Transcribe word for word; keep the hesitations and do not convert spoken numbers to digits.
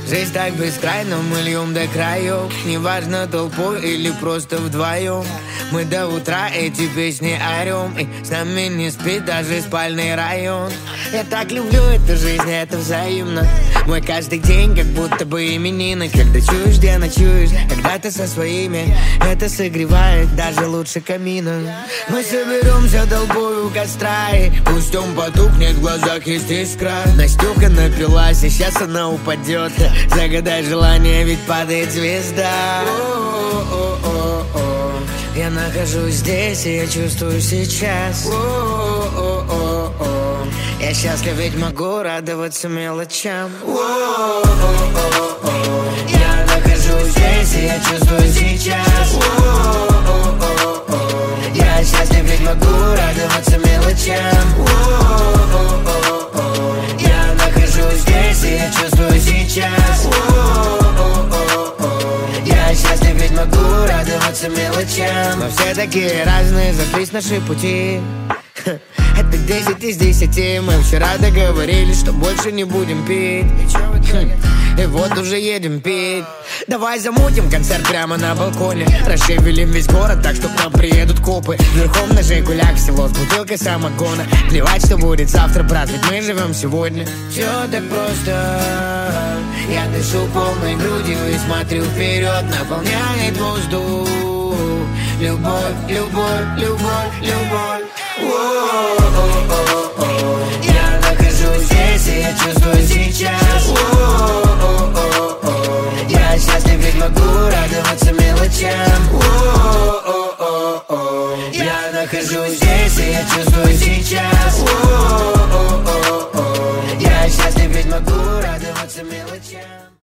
Жизнь так бескрайна, мы льем до краев. Неважно, толпой или просто вдвоем. Мы до утра эти песни орем, и с нами не спит даже спальный район. Я так люблю эту жизнь, это взаимно. Мой каждый день как будто бы именины. Когда чуешь, где ночуешь, когда ты со своими, это согревает даже лучше камина. Мы соберемся толпой у костра, и пусть он потухнет, в глазах есть искра. Настюха напилась, и сейчас она упадет. Загадай желание, ведь падает звезда. О-о-о-о. Я нахожусь здесь, и я чувствую сейчас. О-о-о-о. Я счастлив, ведь могу радоваться мелочам. О-о-о-о. Я нахожусь здесь, и я чувствую сейчас. О-о-о-о. Я счастлив, ведь могу радоваться мелочам. О-о-о-о. Я нахожусь здесь, и я чувствую сейчас. О-о-о-о. Я счастлив, ведь могу радоваться мелочам. Но все такие разные, зашлись наши пути. Это десять из десяти. Мы вчера договорились, что больше не будем пить. И вот уже едем пить. Давай замутим концерт прямо на балконе. Расшевелим весь город так, что к нам приедут копы. Верхом на Жигулях в село с бутылкой самогона. Плевать, что будет завтра, брат, ведь мы живем сегодня. Все так просто. Я дышу полной грудью и смотрю вперед. Наполняет воздух. Любовь, любовь, любовь, любовь. О-о-о-о. Я нахожусь здесь, и я чувствую сейчас. О-о-о-о. Я счастлив, ведь могу радоваться мелочам. О-о-о-о. Я нахожусь здесь, и я чувствую сейчас. О-о-о-о. Я счастлив, ведь могу радоваться мелочам.